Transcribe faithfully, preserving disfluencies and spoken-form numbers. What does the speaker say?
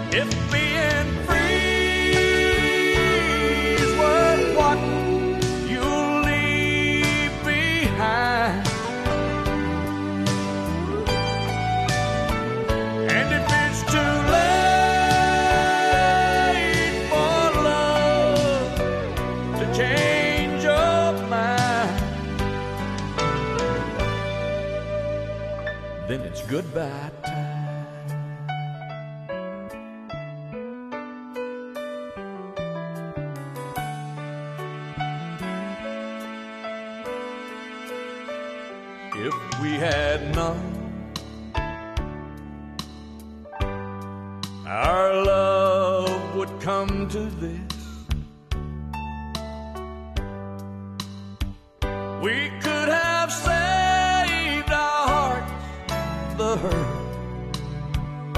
If being free is worth what you'll leave behind, and if it's too late for love to change your mind, then it's goodbye time. If we had none, our love would come to this.